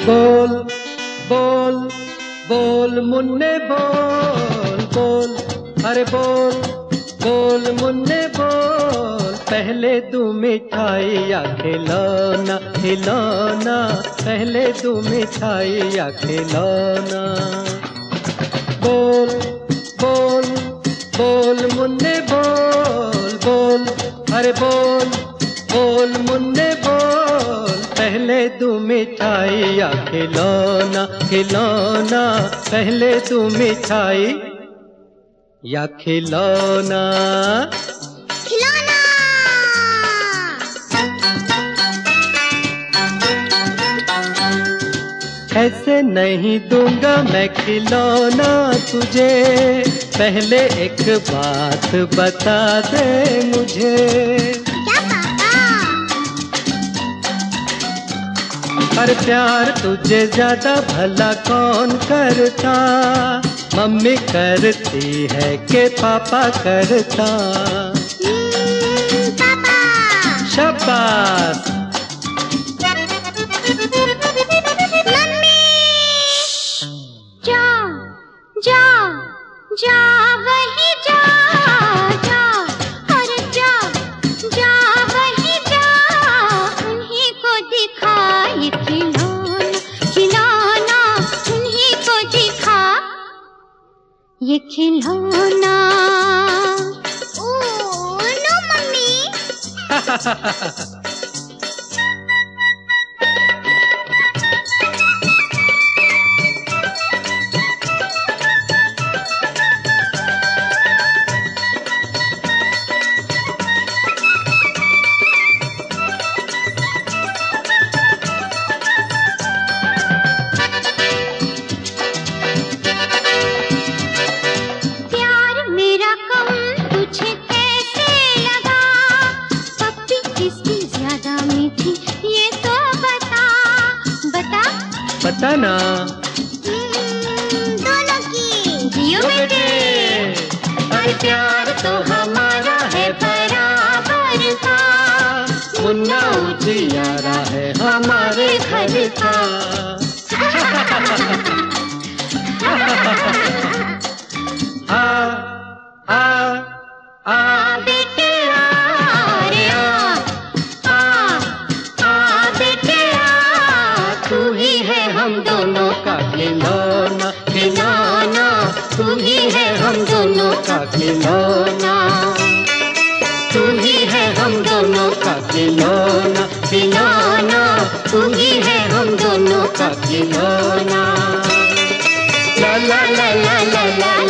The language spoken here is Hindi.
बोल बोल बोल मुन्ने बोल बोल, अरे बोल बोल मुन्ने बोल, पहले तू मिठाई या खिलौना खिलौना, पहले तू मिठाई या खिलौना। बोल बोल बोल मुन्ने बोल बोल, अरे बोल बोल मुन्ने बोल, पहले तू मिठाई या खिलौना खिलौना, पहले तू मिठाई या खिलौना। खिलौना। ऐसे नहीं दूंगा मैं खिलौना तुझे, पहले एक बात बता दे मुझे। क्या पापा? पर प्यार तुझे ज्यादा भला कौन करता, मम्मी करती है कि पापा करता? पापा। शाबाश। मम्मी। जा जा जा वही जा जा, अरे जा जा वही जा, उन्हीं को दिखा ये खिलौना खिलौना, उन्हीं को दिखा ये खिलौना। Oh no mummy. प्यार मेरा कम तुझे कैसे लगा, पप्पी किसकी ज्यादा मीठी ये तो बता बता। पता ना। दोनों की जियो बेटे। पर प्यार तो हमारा है बराबर का, मुन्ना उजियारा है हमारे घर का। आ आ आ बेटे आ रे आ बेटे आ, तू ही है हम दोनों का खिलौना खिलौना, तू ही है हम दोनों का खिलौना, तू ही है हम दोनों का खिलौना खिलौना, तू ही है हम दोनों का खिलौना। ला ला ला ला ला ला